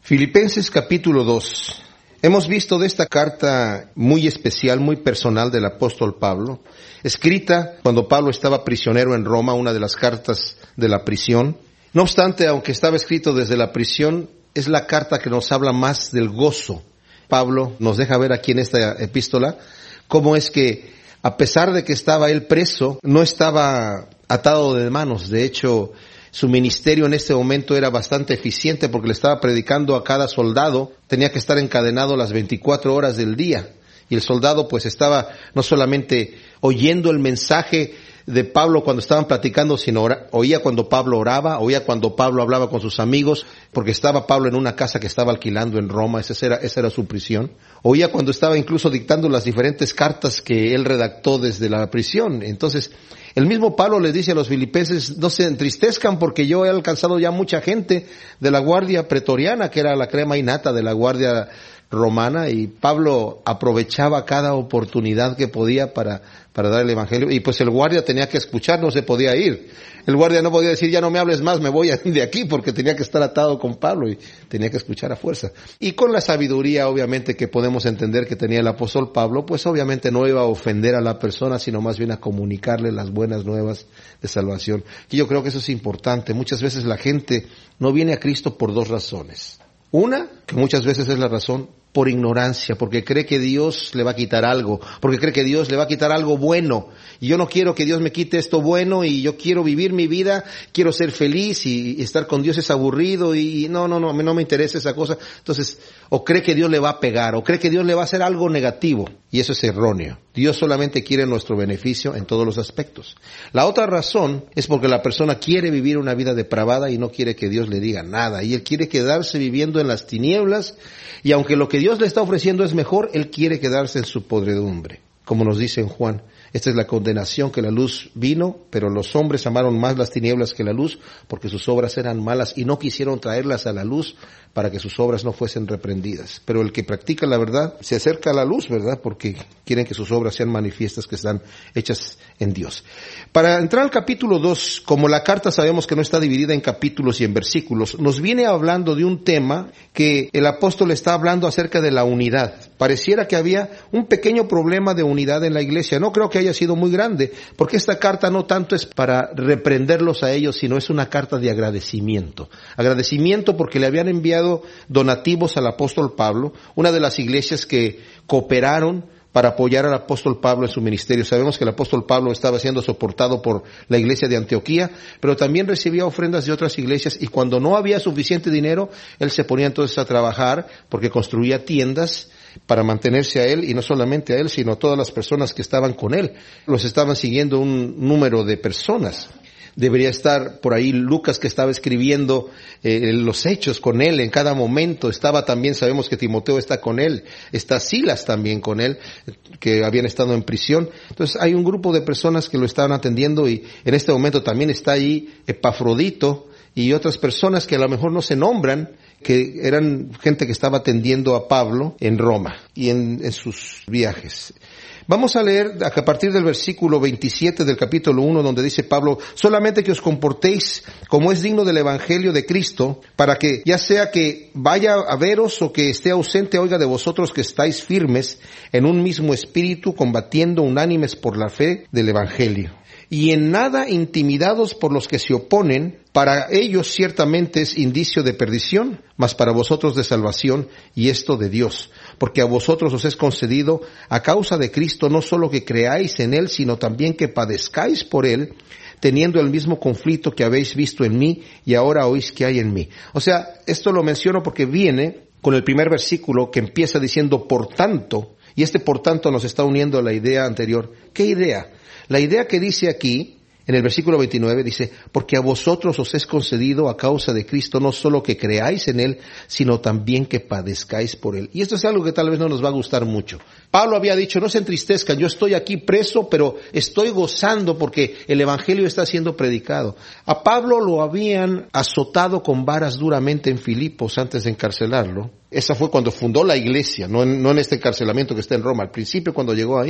Filipenses capítulo 2. Hemos visto de esta carta muy especial, muy personal del apóstol Pablo, escrita cuando Pablo estaba prisionero en Roma, una de las cartas de la prisión. No obstante, aunque estaba escrito desde la prisión, es la carta que nos habla más del gozo. Pablo nos deja ver aquí en esta epístola cómo es que, a pesar de que estaba él preso, no estaba atado de manos. De hecho, su ministerio en este momento era bastante eficiente porque le estaba predicando a cada soldado. Tenía que estar encadenado las 24 horas del día. Y el soldado pues estaba no solamente oyendo el mensaje de Pablo cuando estaban platicando, sino oía cuando Pablo oraba, oía cuando Pablo hablaba con sus amigos, porque estaba Pablo en una casa que estaba alquilando en Roma, esa era su prisión. Oía cuando estaba incluso dictando las diferentes cartas que él redactó desde la prisión. Entonces, el mismo Pablo les dice a los filipenses, no se entristezcan porque yo he alcanzado ya mucha gente de la guardia pretoriana, que era la crema innata de la guardia romana, y Pablo aprovechaba cada oportunidad que podía para dar el evangelio, y pues el guardia tenía que escuchar, no se podía ir. El guardia no podía decir, ya no me hables más, me voy de aquí, porque tenía que estar atado con Pablo y tenía que escuchar a fuerza. Y con la sabiduría, obviamente, que podemos entender que tenía el apóstol Pablo, pues obviamente no iba a ofender a la persona, sino más bien a comunicarle las buenas nuevas de salvación. Y yo creo que eso es importante. Muchas veces la gente no viene a Cristo por dos razones. Una, que muchas veces es la razón, por ignorancia, porque cree que Dios le va a quitar algo, porque cree que Dios le va a quitar algo bueno, y yo no quiero que Dios me quite esto bueno, y yo quiero vivir mi vida, quiero ser feliz, y estar con Dios es aburrido, y no me interesa esa cosa. Entonces, o cree que Dios le va a pegar, o cree que Dios le va a hacer algo negativo, y eso es erróneo. Dios solamente quiere nuestro beneficio en todos los aspectos. La otra razón es porque la persona quiere vivir una vida depravada y no quiere que Dios le diga nada, y él quiere quedarse viviendo en las tinieblas, y aunque lo que Dios le está ofreciendo es mejor, él quiere quedarse en su podredumbre. Como nos dice en Juan, esta es la condenación, que la luz vino, pero los hombres amaron más las tinieblas que la luz, porque sus obras eran malas y no quisieron traerlas a la luz para que sus obras no fuesen reprendidas. Pero el que practica la verdad se acerca a la luz, ¿verdad? Porque quieren que sus obras sean manifiestas, que están hechas en Dios. Para entrar al capítulo 2, como la carta sabemos que no está dividida en capítulos y en versículos, nos viene hablando de un tema que el apóstol está hablando acerca de la unidad. Pareciera que había un pequeño problema de unidad en la iglesia. No creo que haya sido muy grande, porque esta carta no tanto es para reprenderlos a ellos, sino es una carta de agradecimiento. Agradecimiento porque le habían enviado donativos al apóstol Pablo, una de las iglesias que cooperaron para apoyar al apóstol Pablo en su ministerio. Sabemos que el apóstol Pablo estaba siendo soportado por la iglesia de Antioquía, pero también recibía ofrendas de otras iglesias, y cuando no había suficiente dinero, él se ponía entonces a trabajar porque construía tiendas para mantenerse a él, y no solamente a él, sino a todas las personas que estaban con él. Los estaban siguiendo un número de personas. Debería estar por ahí Lucas, que estaba escribiendo los hechos con él en cada momento. Estaba también, sabemos que Timoteo está con él, está Silas también con él, que habían estado en prisión. Entonces hay un grupo de personas que lo estaban atendiendo, y en este momento también está ahí Epafrodito y otras personas que a lo mejor no se nombran, que eran gente que estaba atendiendo a Pablo en Roma y en sus viajes. Vamos a leer a partir del versículo 27 del capítulo 1, donde dice Pablo: solamente que os comportéis como es digno del evangelio de Cristo, para que, ya sea que vaya a veros o que esté ausente, oiga de vosotros que estáis firmes en un mismo espíritu, combatiendo unánimes por la fe del evangelio. Y en nada intimidados por los que se oponen. Para ellos ciertamente es indicio de perdición, mas para vosotros de salvación, y esto de Dios. Porque a vosotros os es concedido a causa de Cristo no solo que creáis en Él, sino también que padezcáis por Él, teniendo el mismo conflicto que habéis visto en mí y ahora oís que hay en mí. O sea, esto lo menciono porque viene con el primer versículo que empieza diciendo por tanto, y este por tanto nos está uniendo a la idea anterior. ¿Qué idea? La idea que dice aquí, en el versículo 29, dice: porque a vosotros os es concedido a causa de Cristo no solo que creáis en Él, sino también que padezcáis por Él. Y esto es algo que tal vez no nos va a gustar mucho. Pablo había dicho: no se entristezcan, yo estoy aquí preso, pero estoy gozando porque el evangelio está siendo predicado. A Pablo lo habían azotado con varas duramente en Filipos antes de encarcelarlo. Esa fue cuando fundó la iglesia, no en este encarcelamiento que está en Roma, al principio cuando llegó ahí.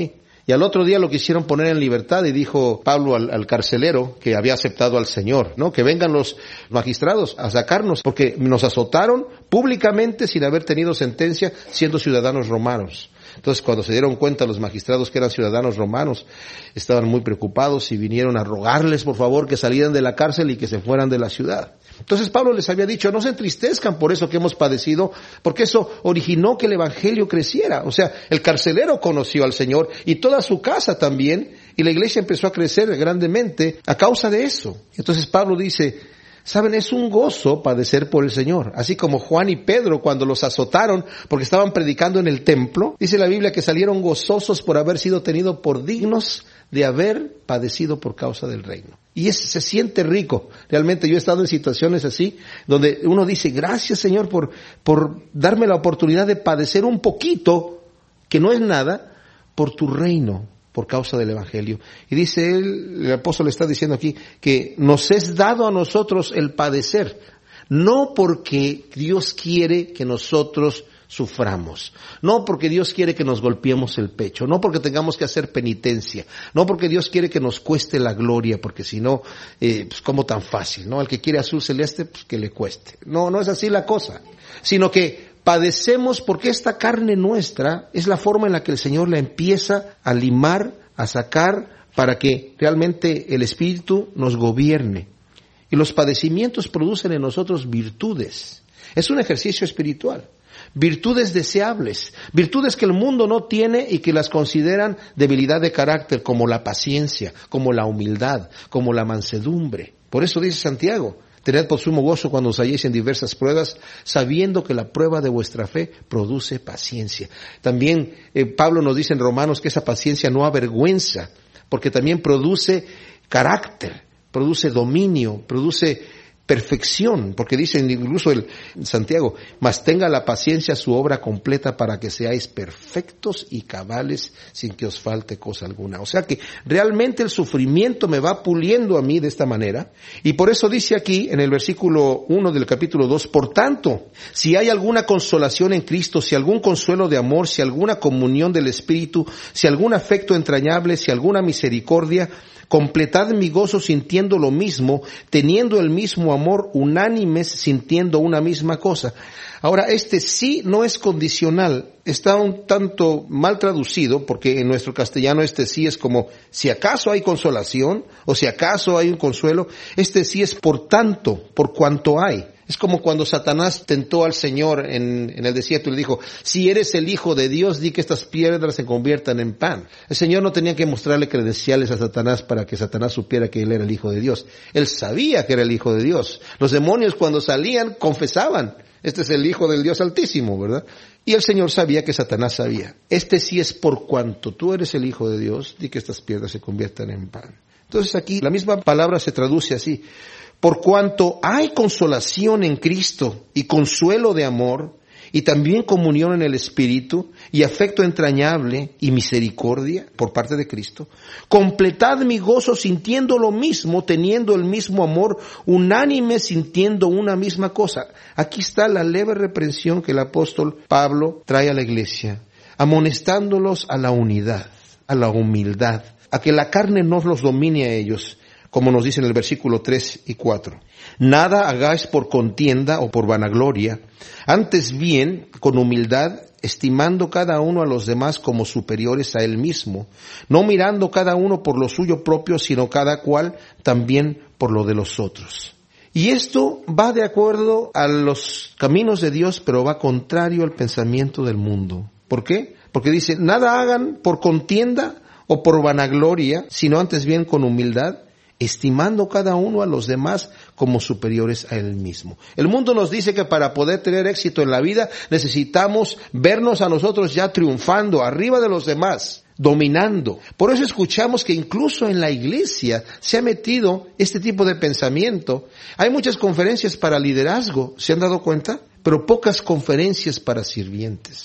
Y al otro día lo quisieron poner en libertad y dijo Pablo al carcelero que había aceptado al Señor, ¿no? Que vengan los magistrados a sacarnos porque nos azotaron públicamente sin haber tenido sentencia siendo ciudadanos romanos. Entonces, cuando se dieron cuenta los magistrados que eran ciudadanos romanos, estaban muy preocupados y vinieron a rogarles, por favor, que salieran de la cárcel y que se fueran de la ciudad. Entonces Pablo les había dicho, no se entristezcan por eso que hemos padecido, porque eso originó que el evangelio creciera. O sea, el carcelero conoció al Señor y toda su casa también, y la iglesia empezó a crecer grandemente a causa de eso. Entonces Pablo dice, saben, es un gozo padecer por el Señor. Así como Juan y Pedro cuando los azotaron porque estaban predicando en el templo, dice la Biblia que salieron gozosos por haber sido tenidos por dignos de haber padecido por causa del reino. Y se siente rico. Realmente yo he estado en situaciones así, donde uno dice, gracias Señor por darme la oportunidad de padecer un poquito, que no es nada, por tu reino, por causa del evangelio. Y dice él, el apóstol está diciendo aquí, que nos es dado a nosotros el padecer, no porque Dios quiere que nosotros suframos, no porque Dios quiere que nos golpeemos el pecho, no porque tengamos que hacer penitencia, no porque Dios quiere que nos cueste la gloria, porque si no, pues como tan fácil, ¿no? Al que quiere azul celeste, pues que le cueste. No es así la cosa, sino que padecemos porque esta carne nuestra es la forma en la que el Señor la empieza a limar, a sacar, para que realmente el Espíritu nos gobierne. Y los padecimientos producen en nosotros virtudes. Es un ejercicio espiritual. Virtudes deseables, virtudes que el mundo no tiene y que las consideran debilidad de carácter, como la paciencia, como la humildad, como la mansedumbre. Por eso dice Santiago, tened por sumo gozo cuando os halléis en diversas pruebas, sabiendo que la prueba de vuestra fe produce paciencia. También Pablo nos dice en Romanos que esa paciencia no avergüenza, porque también produce carácter, produce dominio, produce perfección, porque dice incluso el Santiago, mas tenga la paciencia su obra completa para que seáis perfectos y cabales sin que os falte cosa alguna. O sea que realmente el sufrimiento me va puliendo a mí de esta manera, y por eso dice aquí en el versículo 1 del capítulo 2, por tanto, si hay alguna consolación en Cristo, si algún consuelo de amor, si alguna comunión del Espíritu, si algún afecto entrañable, si alguna misericordia, completad mi gozo sintiendo lo mismo, teniendo el mismo amor, unánimes, sintiendo una misma cosa. Ahora, este sí no es condicional, está un tanto mal traducido, porque en nuestro castellano este sí es como, si acaso hay consolación, o si acaso hay un consuelo, este sí es por tanto, por cuanto hay. Es como cuando Satanás tentó al Señor en el desierto y le dijo, si eres el Hijo de Dios, di que estas piedras se conviertan en pan. El Señor no tenía que mostrarle credenciales a Satanás para que Satanás supiera que él era el Hijo de Dios. Él sabía que era el Hijo de Dios. Los demonios cuando salían confesaban, este es el Hijo del Dios Altísimo, ¿verdad? Y el Señor sabía que Satanás sabía. Este sí es por cuanto tú eres el Hijo de Dios, di que estas piedras se conviertan en pan. Entonces aquí la misma palabra se traduce así. Por cuanto hay consolación en Cristo y consuelo de amor y también comunión en el Espíritu y afecto entrañable y misericordia por parte de Cristo, completad mi gozo sintiendo lo mismo, teniendo el mismo amor, unánime sintiendo una misma cosa. Aquí está la leve reprensión que el apóstol Pablo trae a la iglesia, amonestándolos a la unidad, a la humildad, a que la carne no los domine a ellos, como nos dice en el versículo 3 y 4. Nada hagáis por contienda o por vanagloria, antes bien con humildad, estimando cada uno a los demás como superiores a él mismo, no mirando cada uno por lo suyo propio, sino cada cual también por lo de los otros. Y esto va de acuerdo a los caminos de Dios, pero va contrario al pensamiento del mundo. ¿Por qué? Porque dice, nada hagan por contienda o por vanagloria, sino antes bien con humildad, estimando cada uno a los demás como superiores a él mismo. El mundo nos dice que para poder tener éxito en la vida necesitamos vernos a nosotros ya triunfando, arriba de los demás, dominando. Por eso escuchamos que incluso en la iglesia se ha metido este tipo de pensamiento. Hay muchas conferencias para liderazgo, ¿se han dado cuenta? Pero pocas conferencias para sirvientes.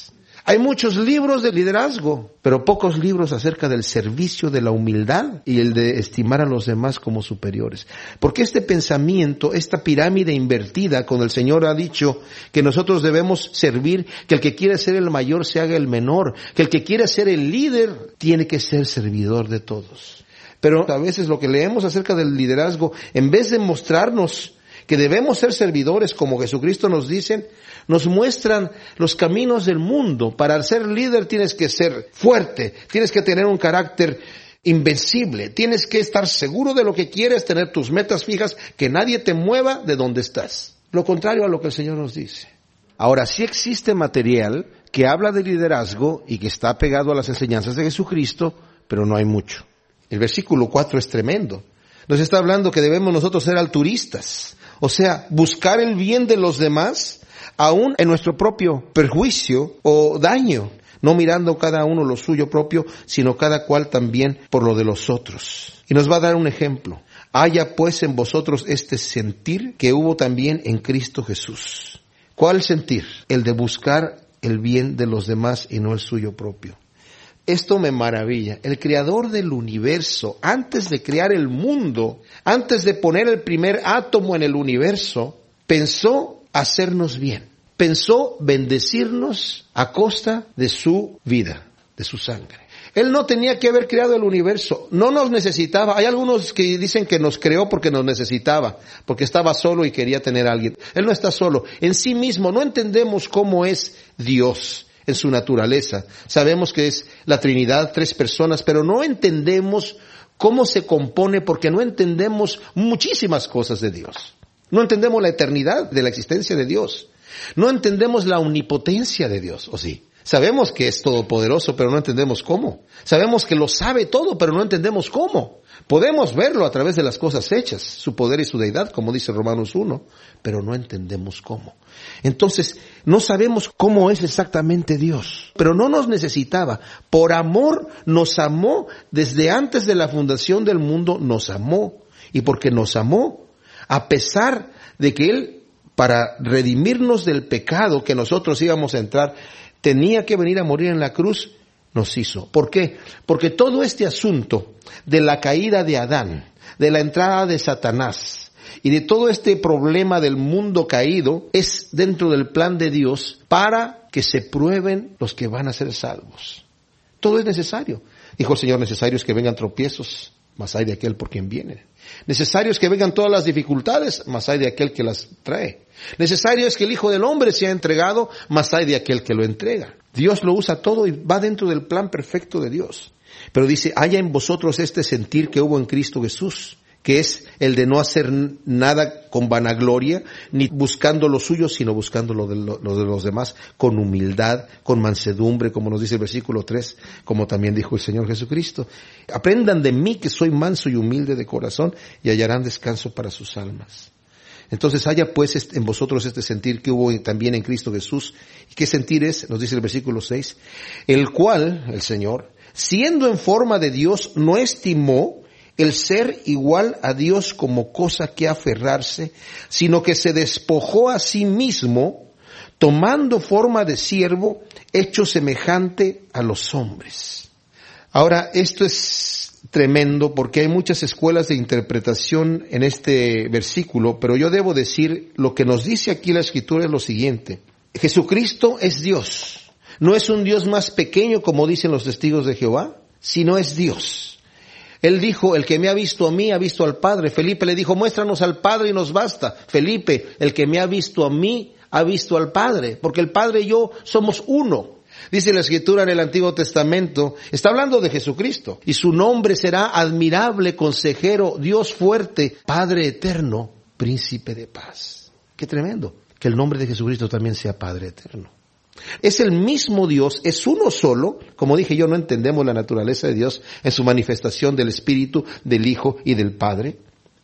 Hay muchos libros de liderazgo, pero pocos libros acerca del servicio, de la humildad y el de estimar a los demás como superiores. Porque este pensamiento, esta pirámide invertida, cuando el Señor ha dicho que nosotros debemos servir, que el que quiere ser el mayor se haga el menor, que el que quiere ser el líder tiene que ser servidor de todos. Pero a veces lo que leemos acerca del liderazgo, en vez de mostrarnos que debemos ser servidores como Jesucristo nos dice, nos muestran los caminos del mundo. Para ser líder tienes que ser fuerte, tienes que tener un carácter invencible, tienes que estar seguro de lo que quieres, tener tus metas fijas, que nadie te mueva de donde estás. Lo contrario a lo que el Señor nos dice. Ahora, sí existe material que habla de liderazgo y que está pegado a las enseñanzas de Jesucristo, pero no hay mucho. El versículo 4 es tremendo. Nos está hablando que debemos nosotros ser altruistas, o sea, buscar el bien de los demás, aún en nuestro propio perjuicio o daño, no mirando cada uno lo suyo propio, sino cada cual también por lo de los otros. Y nos va a dar un ejemplo. Haya pues en vosotros este sentir que hubo también en Cristo Jesús. ¿Cuál sentir? El de buscar el bien de los demás y no el suyo propio. Esto me maravilla. El creador del universo, antes de crear el mundo, antes de poner el primer átomo en el universo, pensó hacernos bien. Pensó bendecirnos a costa de su vida, de su sangre. Él no tenía que haber creado el universo, no nos necesitaba. Hay algunos que dicen que nos creó porque nos necesitaba, porque estaba solo y quería tener a alguien. Él no está solo, en sí mismo. No entendemos cómo es Dios en su naturaleza. Sabemos que es la Trinidad, 3 personas, pero no entendemos cómo se compone porque no entendemos muchísimas cosas de Dios. No entendemos la eternidad de la existencia de Dios. No entendemos la omnipotencia de Dios, ¿o sí? Sabemos que es todopoderoso, pero no entendemos cómo. Sabemos que lo sabe todo, pero no entendemos cómo. Podemos verlo a través de las cosas hechas, su poder y su deidad, como dice Romanos 1, pero no entendemos cómo. Entonces, no sabemos cómo es exactamente Dios, pero no nos necesitaba. Por amor nos amó, desde antes de la fundación del mundo nos amó. Y porque nos amó, a pesar de que Él, para redimirnos del pecado que nosotros íbamos a entrar, tenía que venir a morir en la cruz, nos hizo. ¿Por qué? Porque todo este asunto de la caída de Adán, de la entrada de Satanás y de todo este problema del mundo caído es dentro del plan de Dios para que se prueben los que van a ser salvos. Todo es necesario. Dijo el Señor, necesario es que vengan tropiezos, mas hay de aquel por quien viene. Necesario es que vengan todas las dificultades, mas hay de aquel que las trae. Necesario es que el Hijo del Hombre sea entregado, mas hay de aquel que lo entrega. Dios lo usa todo y va dentro del plan perfecto de Dios. Pero dice, haya en vosotros este sentir que hubo en Cristo Jesús, que es el de no hacer nada con vanagloria, ni buscando lo suyo, sino buscando lo de los demás, con humildad, con mansedumbre, como nos dice el versículo 3, como también dijo el Señor Jesucristo. Aprendan de mí que soy manso y humilde de corazón, y hallarán descanso para sus almas. Entonces haya pues en vosotros este sentir que hubo también en Cristo Jesús. ¿Y qué sentir es? Nos dice el versículo 6, el cual, el Señor, siendo en forma de Dios, no estimó el ser igual a Dios como cosa que aferrarse, sino que se despojó a sí mismo, tomando forma de siervo, hecho semejante a los hombres. Ahora, esto es tremendo porque hay muchas escuelas de interpretación en este versículo, pero yo debo decir, lo que nos dice aquí la Escritura es lo siguiente. Jesucristo es Dios. No es un Dios más pequeño como dicen los testigos de Jehová, sino es Dios. Él dijo, el que me ha visto a mí, ha visto al Padre. Felipe le dijo, muéstranos al Padre y nos basta. Felipe, el que me ha visto a mí, ha visto al Padre, porque el Padre y yo somos uno. Dice la Escritura en el Antiguo Testamento, está hablando de Jesucristo, y su nombre será admirable, consejero, Dios fuerte, Padre eterno, príncipe de paz. Qué tremendo, que el nombre de Jesucristo también sea Padre eterno. Es el mismo Dios, es uno solo. Como dije yo, no entendemos la naturaleza de Dios en su manifestación del Espíritu, del Hijo y del Padre.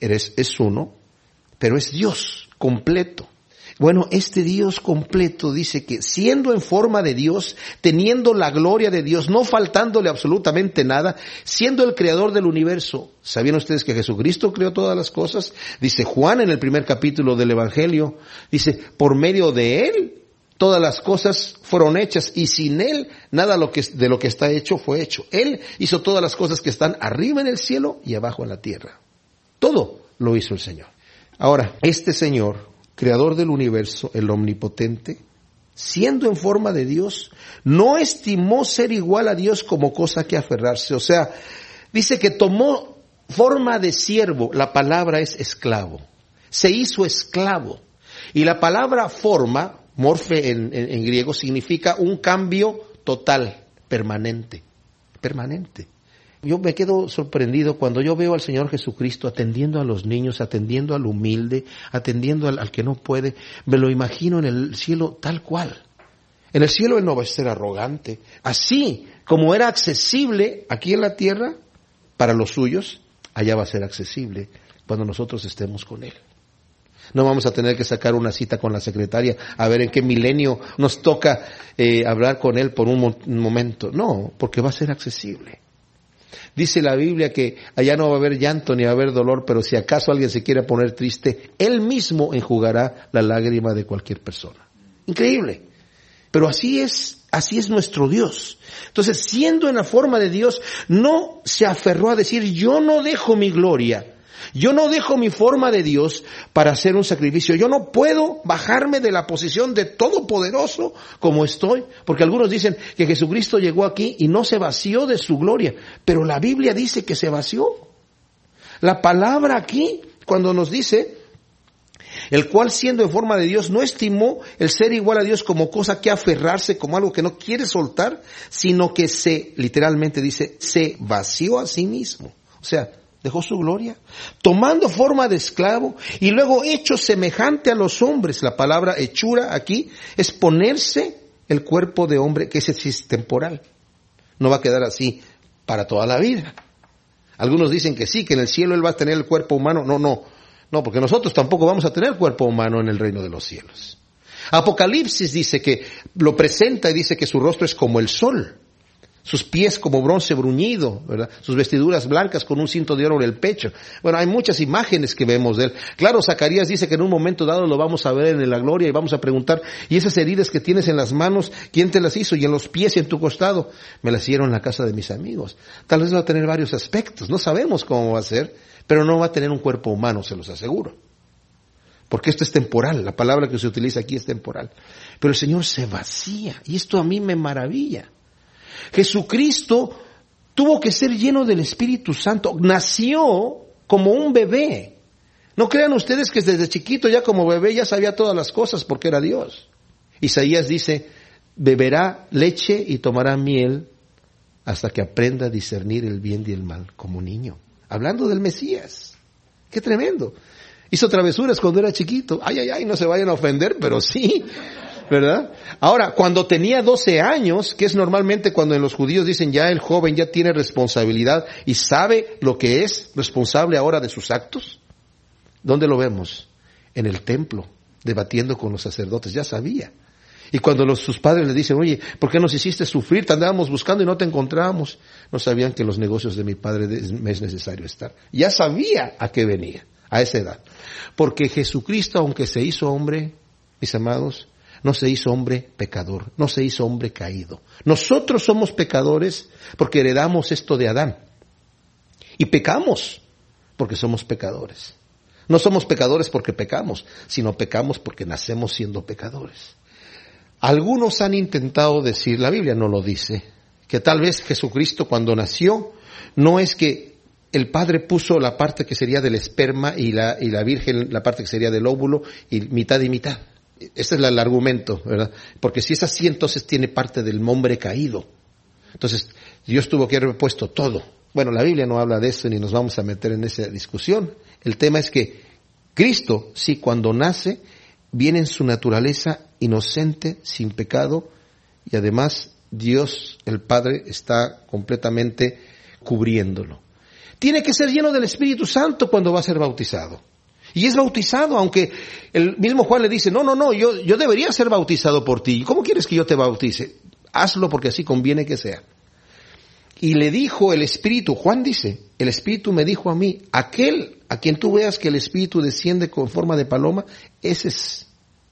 Es uno, pero es Dios completo. Bueno, este Dios completo dice que siendo en forma de Dios, teniendo la gloria de Dios, no faltándole absolutamente nada, siendo el creador del universo. ¿Sabían ustedes que Jesucristo creó todas las cosas? Dice Juan en el primer capítulo del Evangelio, dice, por medio de Él todas las cosas fueron hechas y sin Él nada de lo que está hecho fue hecho. Él hizo todas las cosas que están arriba en el cielo y abajo en la tierra. Todo lo hizo el Señor. Ahora, este Señor, creador del universo, el omnipotente, siendo en forma de Dios, no estimó ser igual a Dios como cosa que aferrarse. O sea, dice que tomó forma de siervo. La palabra es esclavo. Se hizo esclavo. Y la palabra forma, morfe en griego, significa un cambio total, permanente. Permanente. Yo me quedo sorprendido cuando yo veo al Señor Jesucristo atendiendo a los niños, atendiendo al humilde, atendiendo al que no puede. Me lo imagino en el cielo tal cual. En el cielo Él no va a ser arrogante. Así como era accesible aquí en la tierra para los suyos, allá va a ser accesible cuando nosotros estemos con Él. No vamos a tener que sacar una cita con la secretaria a ver en qué milenio nos toca hablar con Él por un momento. No, porque va a ser accesible. Dice la Biblia que allá no va a haber llanto ni va a haber dolor, pero si acaso alguien se quiere poner triste, Él mismo enjugará la lágrima de cualquier persona. Increíble. Pero así es nuestro Dios. Entonces, siendo en la forma de Dios, no se aferró a decir, yo no dejo mi gloria. Yo no dejo mi forma de Dios para hacer un sacrificio. Yo no puedo bajarme de la posición de todopoderoso como estoy. Porque algunos dicen que Jesucristo llegó aquí y no se vació de su gloria. Pero la Biblia dice que se vació. La palabra aquí, cuando nos dice, el cual siendo en forma de Dios no estimó el ser igual a Dios como cosa que aferrarse, como algo que no quiere soltar, sino que literalmente dice, se vació a sí mismo. O sea, dejó su gloria, tomando forma de esclavo y luego hecho semejante a los hombres. La palabra hechura aquí es ponerse el cuerpo de hombre, que es temporal. No va a quedar así para toda la vida. Algunos dicen que sí, que en el cielo Él va a tener el cuerpo humano. No, porque nosotros tampoco vamos a tener cuerpo humano en el reino de los cielos. Apocalipsis dice que lo presenta y dice que su rostro es como el sol. Sus pies como bronce bruñido, ¿verdad? Sus vestiduras blancas con un cinto de oro en el pecho. Bueno, hay muchas imágenes que vemos de Él. Claro, Zacarías dice que en un momento dado lo vamos a ver en la gloria y vamos a preguntar, ¿y esas heridas que tienes en las manos, quién te las hizo? Y en los pies y en tu costado, me las hicieron en la casa de mis amigos. Tal vez va a tener varios aspectos, no sabemos cómo va a ser, pero no va a tener un cuerpo humano, se los aseguro. Porque esto es temporal, la palabra que se utiliza aquí es temporal. Pero el Señor se vacía, y esto a mí me maravilla. Jesucristo tuvo que ser lleno del Espíritu Santo. Nació como un bebé. No crean ustedes que desde chiquito ya como bebé ya sabía todas las cosas porque era Dios. Isaías dice, beberá leche y tomará miel hasta que aprenda a discernir el bien y el mal como niño. Hablando del Mesías. ¡Qué tremendo! Hizo travesuras cuando era chiquito. Ay, no se vayan a ofender, pero sí. ¿Verdad? Ahora, cuando tenía 12 años, que es normalmente cuando en los judíos dicen ya el joven ya tiene responsabilidad y sabe lo que es responsable ahora de sus actos, ¿dónde lo vemos? En el templo, debatiendo con los sacerdotes, ya sabía. Y cuando sus padres le dicen, oye, ¿por qué nos hiciste sufrir? Te andábamos buscando y no te encontramos. No sabían que en los negocios de mi padre me es necesario estar. Ya sabía a qué venía, a esa edad. Porque Jesucristo, aunque se hizo hombre, mis amados, no se hizo hombre pecador, no se hizo hombre caído. Nosotros somos pecadores porque heredamos esto de Adán. Y pecamos porque somos pecadores. No somos pecadores porque pecamos, sino pecamos porque nacemos siendo pecadores. Algunos han intentado decir, la Biblia no lo dice, que tal vez Jesucristo cuando nació, no es que el Padre puso la parte que sería del esperma y la Virgen la parte que sería del óvulo y mitad y mitad. Ese es el argumento, ¿verdad? Porque si es así, entonces tiene parte del hombre caído. Entonces, Dios tuvo que haber puesto todo. Bueno, la Biblia no habla de eso ni nos vamos a meter en esa discusión. El tema es que Cristo, sí, cuando nace, viene en su naturaleza inocente, sin pecado, y además Dios, el Padre, está completamente cubriéndolo. Tiene que ser lleno del Espíritu Santo cuando va a ser bautizado. Y es bautizado, aunque el mismo Juan le dice, no, yo debería ser bautizado por ti. ¿Cómo quieres que yo te bautice? Hazlo porque así conviene que sea. Y le dijo el Espíritu, Juan dice, el Espíritu me dijo a mí, aquel a quien tú veas que el Espíritu desciende con forma de paloma, ese es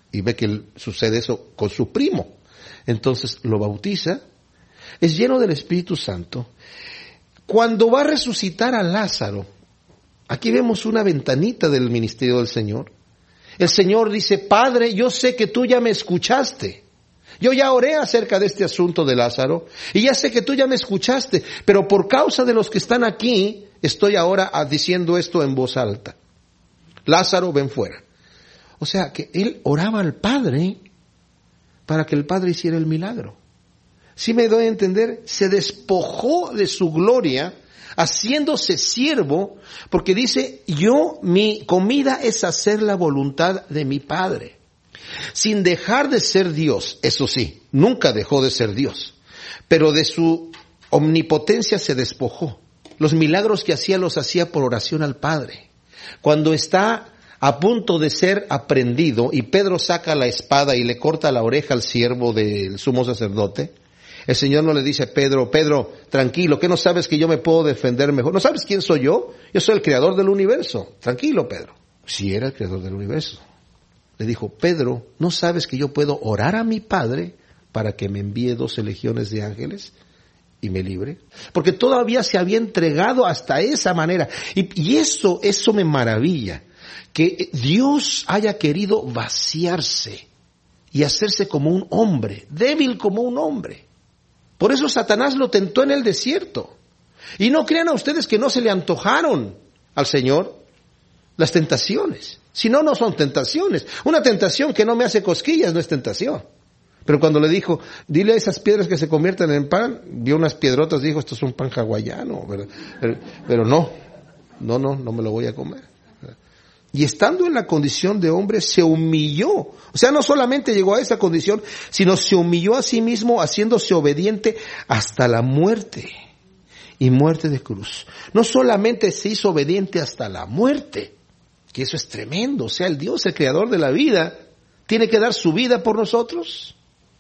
Y ve que sucede eso con su primo. Entonces lo bautiza, es lleno del Espíritu Santo. Cuando va a resucitar a Lázaro, aquí vemos una ventanita del ministerio del Señor. El Señor dice, Padre, yo sé que tú ya me escuchaste. Yo ya oré acerca de este asunto de Lázaro y ya sé que tú ya me escuchaste, pero por causa de los que están aquí, estoy ahora diciendo esto en voz alta. Lázaro, ven fuera. O sea, que él oraba al Padre para que el Padre hiciera el milagro. ¿Sí me doy a entender? Se despojó de su gloria, haciéndose siervo, porque dice, mi comida es hacer la voluntad de mi Padre. Sin dejar de ser Dios, eso sí, nunca dejó de ser Dios, pero de su omnipotencia se despojó. Los milagros que hacía los hacía por oración al Padre. Cuando está a punto de ser aprendido y Pedro saca la espada y le corta la oreja al siervo del sumo sacerdote, el Señor no le dice a Pedro, tranquilo, ¿qué no sabes que yo me puedo defender mejor? ¿No sabes quién soy yo? Yo soy el creador del universo. Tranquilo, Pedro. Sí, era el creador del universo. Le dijo, Pedro, ¿no sabes que yo puedo orar a mi Padre para que me envíe 12 legiones de ángeles y me libre? Porque todavía se había entregado hasta esa manera. Y eso me maravilla, que Dios haya querido vaciarse y hacerse como un hombre, débil como un hombre. Por eso Satanás lo tentó en el desierto. Y no crean a ustedes que no se le antojaron al Señor las tentaciones. Si no, no son tentaciones. Una tentación que no me hace cosquillas no es tentación. Pero cuando le dijo, dile a esas piedras que se conviertan en pan, vio unas piedrotas, dijo, esto es un pan hawaiano. Pero no me lo voy a comer. Y estando en la condición de hombre, se humilló. O sea, no solamente llegó a esa condición, sino se humilló a sí mismo, haciéndose obediente hasta la muerte. Y muerte de cruz. No solamente se hizo obediente hasta la muerte, que eso es tremendo. O sea, el Dios, el creador de la vida, tiene que dar su vida por nosotros.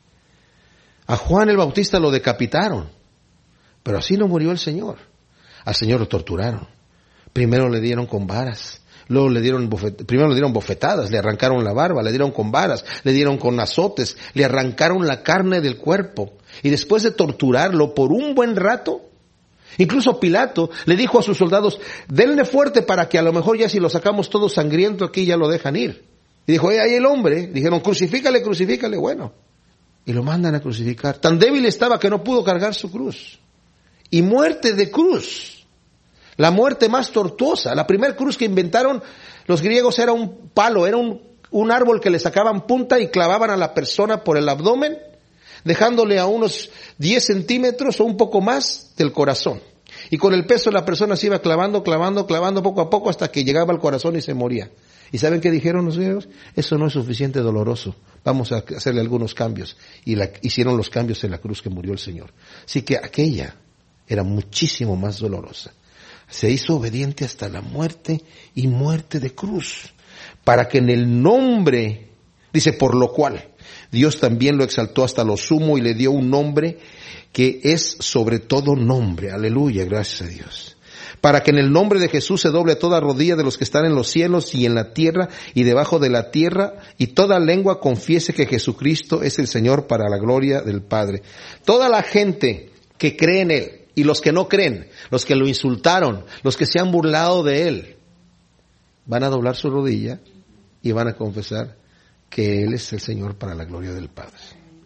A Juan el Bautista lo decapitaron, pero así no murió el Señor. Al Señor lo torturaron. Primero le dieron con varas. Luego primero le dieron bofetadas, le arrancaron la barba, le dieron con varas, le dieron con azotes, le arrancaron la carne del cuerpo. Y después de torturarlo por un buen rato, incluso Pilato le dijo a sus soldados, denle fuerte para que a lo mejor ya si lo sacamos todo sangriento aquí ya lo dejan ir. Y dijo, ahí el hombre. Dijeron, crucifícale. Bueno. Y lo mandan a crucificar. Tan débil estaba que no pudo cargar su cruz. Y muerte de cruz. La muerte más tortuosa. La primera cruz que inventaron los griegos era un palo, era un árbol que le sacaban punta y clavaban a la persona por el abdomen, dejándole a unos 10 centímetros o un poco más del corazón. Y con el peso la persona se iba clavando poco a poco hasta que llegaba al corazón y se moría. ¿Y saben qué dijeron los griegos? Eso no es suficiente doloroso. Vamos a hacerle algunos cambios. Y hicieron los cambios en la cruz que murió el Señor. Así que aquella era muchísimo más dolorosa. Se hizo obediente hasta la muerte y muerte de cruz. Para que en el nombre, dice, por lo cual, Dios también lo exaltó hasta lo sumo y le dio un nombre que es sobre todo nombre. Aleluya, gracias a Dios. Para que en el nombre de Jesús se doble toda rodilla de los que están en los cielos y en la tierra y debajo de la tierra, y toda lengua confiese que Jesucristo es el Señor, para la gloria del Padre. Toda la gente que cree en Él, y los que no creen, los que lo insultaron, los que se han burlado de Él, van a doblar su rodilla y van a confesar que Él es el Señor, para la gloria del Padre.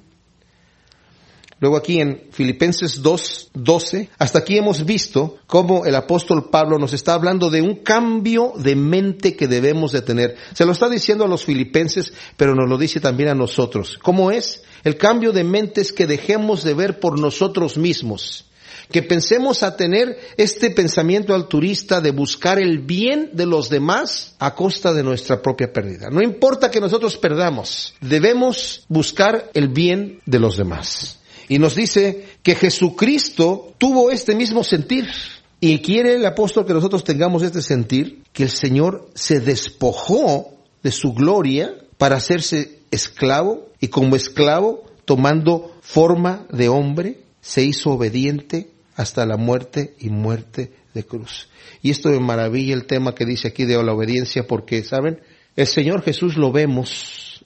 Luego aquí en Filipenses 2:12, hasta aquí hemos visto cómo el apóstol Pablo nos está hablando de un cambio de mente que debemos de tener. Se lo está diciendo a los filipenses, pero nos lo dice también a nosotros. ¿Cómo es? El cambio de mente es que dejemos de ver por nosotros mismos, que pensemos a tener este pensamiento altruista de buscar el bien de los demás a costa de nuestra propia pérdida. No importa que nosotros perdamos, debemos buscar el bien de los demás. Y nos dice que Jesucristo tuvo este mismo sentir. Y quiere el apóstol que nosotros tengamos este sentir, que el Señor se despojó de su gloria para hacerse esclavo, y como esclavo, tomando forma de hombre, se hizo obediente hasta la muerte y muerte de cruz. Y esto me maravilla el tema que dice aquí de la obediencia, porque, ¿saben? El Señor Jesús lo vemos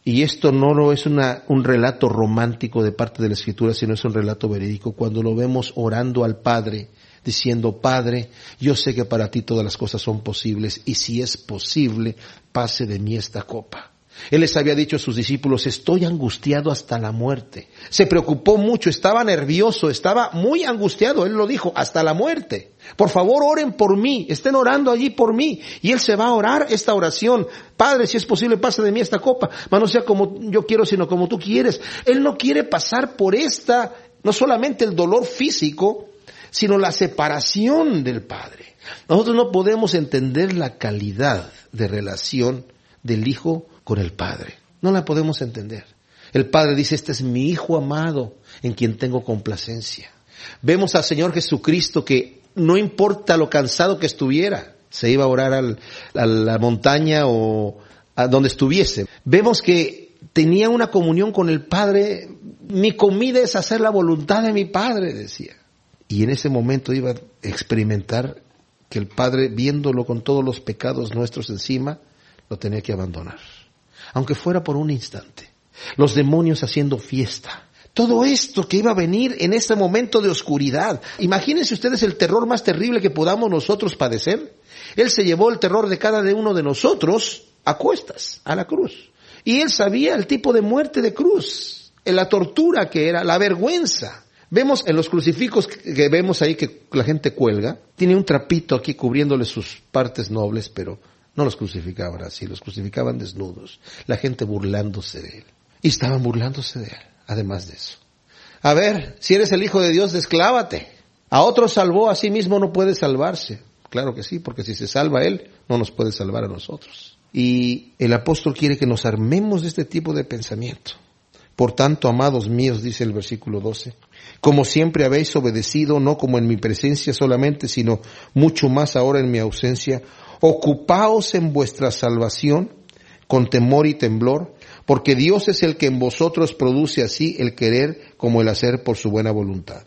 Y esto no es un relato romántico de parte de la Escritura, sino es un relato verídico. Cuando lo vemos orando al Padre, diciendo, Padre, yo sé que para ti todas las cosas son posibles, y si es posible, pase de mí esta copa. Él les había dicho a sus discípulos, estoy angustiado hasta la muerte. Se preocupó mucho, estaba nervioso, estaba muy angustiado. Él lo dijo, hasta la muerte. Por favor, oren por mí, estén orando allí por mí. Y Él se va a orar esta oración. Padre, si es posible, pase de mí esta copa. Mas no sea como yo quiero, sino como tú quieres. Él no quiere pasar por no solamente el dolor físico, sino la separación del Padre. Nosotros no podemos entender la calidad de relación del Hijo con el Padre. No la podemos entender. El Padre dice, este es mi Hijo amado, en quien tengo complacencia. Vemos al Señor Jesucristo que no importa lo cansado que estuviera, se iba a orar a la montaña o a donde estuviese. Vemos que tenía una comunión con el Padre. Mi comida es hacer la voluntad de mi Padre, decía. Y en ese momento iba a experimentar que el Padre, viéndolo con todos los pecados nuestros encima, lo tenía que abandonar. Aunque fuera por un instante. Los demonios haciendo fiesta. Todo esto que iba a venir en este momento de oscuridad. Imagínense ustedes el terror más terrible que podamos nosotros padecer. Él se llevó el terror de cada uno de nosotros a cuestas, a la cruz. Y Él sabía el tipo de muerte de cruz, la tortura que era, la vergüenza. Vemos en los crucifijos que vemos ahí que la gente cuelga, tiene un trapito aquí cubriéndole sus partes nobles, pero no los crucificaban así, los crucificaban desnudos, la gente burlándose de Él. Y estaban burlándose de Él, además de eso. A ver, si eres el Hijo de Dios, desclávate. A otro salvó, a sí mismo no puede salvarse. Claro que sí, porque si se salva Él, no nos puede salvar a nosotros. Y el apóstol quiere que nos armemos de este tipo de pensamiento. Por tanto, amados míos, dice el versículo 12, como siempre habéis obedecido, no como en mi presencia solamente, sino mucho más ahora en mi ausencia, ocupaos en vuestra salvación con temor y temblor, porque Dios es el que en vosotros produce así el querer como el hacer por su buena voluntad.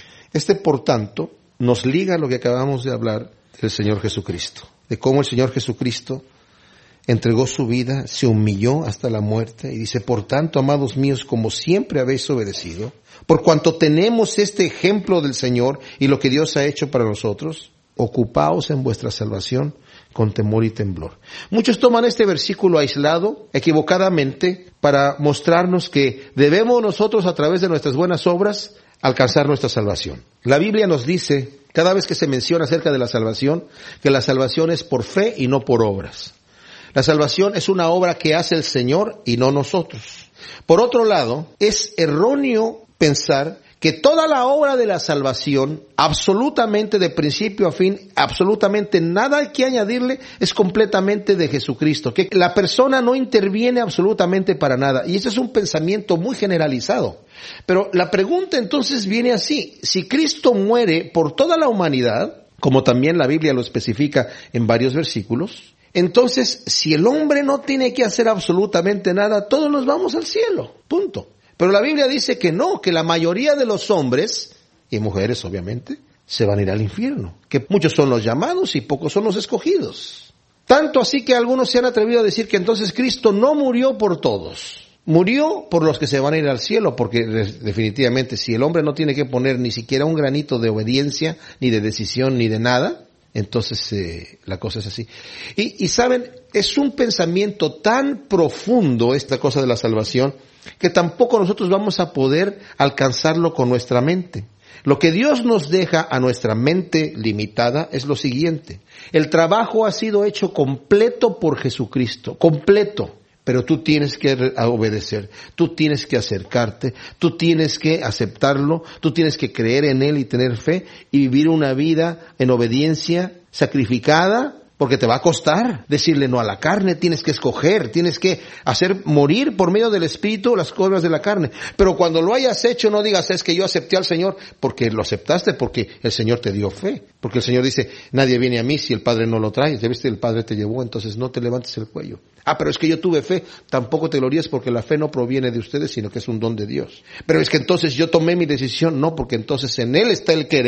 Por tanto, nos liga a lo que acabamos de hablar del Señor Jesucristo, de cómo el Señor Jesucristo entregó su vida, se humilló hasta la muerte y dice, por tanto, amados míos, como siempre habéis obedecido, por cuanto tenemos este ejemplo del Señor y lo que Dios ha hecho para nosotros, ocupaos en vuestra salvación con temor y temblor. Muchos toman este versículo aislado, equivocadamente, para mostrarnos que debemos nosotros, a través de nuestras buenas obras, alcanzar nuestra salvación. La Biblia nos dice, cada vez que se menciona acerca de la salvación, que la salvación es por fe y no por obras. La salvación es una obra que hace el Señor y no nosotros. Por otro lado, es erróneo pensar que toda la obra de la salvación, absolutamente de principio a fin, absolutamente nada hay que añadirle, es completamente de Jesucristo. Que la persona no interviene absolutamente para nada. Y ese es un pensamiento muy generalizado. Pero la pregunta entonces viene así. Si Cristo muere por toda la humanidad, como también la Biblia lo especifica en varios versículos, entonces, si el hombre no tiene que hacer absolutamente nada, todos nos vamos al cielo, punto. Pero la Biblia dice que no, que la mayoría de los hombres, y mujeres obviamente, se van a ir al infierno. Que muchos son los llamados y pocos son los escogidos. Tanto así que algunos se han atrevido a decir que entonces Cristo no murió por todos. Murió por los que se van a ir al cielo, porque definitivamente si el hombre no tiene que poner ni siquiera un granito de obediencia, ni de decisión, ni de nada, entonces la cosa es así. Y saben, es un pensamiento tan profundo esta cosa de la salvación, que tampoco nosotros vamos a poder alcanzarlo con nuestra mente. Lo que Dios nos deja a nuestra mente limitada es lo siguiente. El trabajo ha sido hecho completo por Jesucristo, completo. Pero tú tienes que obedecer, tú tienes que acercarte, tú tienes que aceptarlo, tú tienes que creer en Él y tener fe y vivir una vida en obediencia sacrificada, porque te va a costar decirle no a la carne, tienes que escoger, tienes que hacer morir por medio del Espíritu las obras de la carne. Pero cuando lo hayas hecho, no digas, es que yo acepté al Señor, porque lo aceptaste, porque el Señor te dio fe. Porque el Señor dice, nadie viene a mí si el Padre no lo trae. Ya viste, el Padre te llevó, entonces no te levantes el cuello. Ah, pero es que yo tuve fe. Tampoco te gloríes, porque la fe no proviene de ustedes, sino que es un don de Dios. Pero es que entonces yo tomé mi decisión. No, porque entonces en Él está el querer.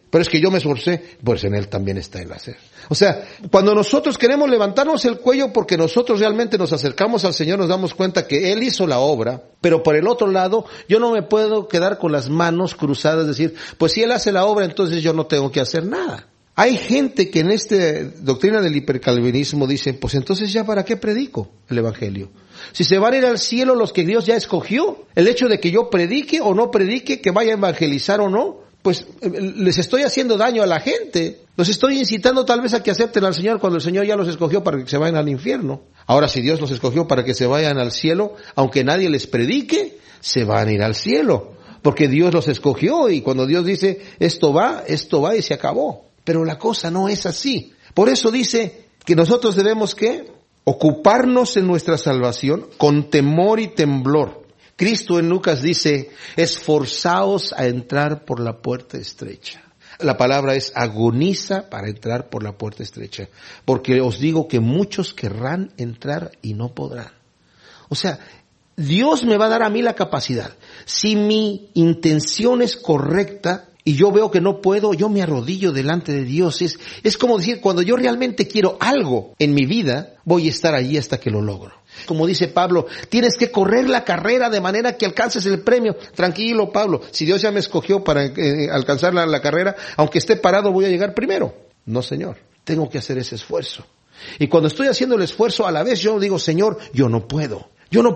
Pero es que yo me esforcé, pues en Él también está el hacer. O sea, cuando nosotros queremos levantarnos el cuello porque nosotros realmente nos acercamos al Señor, nos damos cuenta que Él hizo la obra, pero por el otro lado, yo no me puedo quedar con las manos cruzadas, decir, pues si Él hace la obra, entonces yo no tengo que hacer nada. Hay gente que en esta doctrina del hipercalvinismo dice, pues entonces ya para qué predico el Evangelio. Si se van a ir al cielo los que Dios ya escogió, el hecho de que yo predique o no predique, que vaya a evangelizar o no, pues les estoy haciendo daño a la gente. Los estoy incitando tal vez a que acepten al Señor cuando el Señor ya los escogió para que se vayan al infierno. Ahora, si Dios los escogió para que se vayan al cielo, aunque nadie les predique, se van a ir al cielo. Porque Dios los escogió y cuando Dios dice, esto va y se acabó. Pero la cosa no es así. Por eso dice que nosotros debemos, ¿qué? Ocuparnos en nuestra salvación con temor y temblor. Cristo en Lucas dice, esforzaos a entrar por la puerta estrecha. La palabra es agoniza para entrar por la puerta estrecha. Porque os digo que muchos querrán entrar y no podrán. O sea, Dios me va a dar a mí la capacidad. Si mi intención es correcta y yo veo que no puedo, yo me arrodillo delante de Dios. Es como decir, cuando yo realmente quiero algo en mi vida, voy a estar allí hasta que lo logro. Como dice Pablo, tienes que correr la carrera de manera que alcances el premio. Tranquilo, Pablo, si Dios ya me escogió para alcanzar la carrera, aunque esté parado voy a llegar primero. No, Señor, tengo que hacer ese esfuerzo. Y cuando estoy haciendo el esfuerzo, a la vez yo digo, Señor, yo no puedo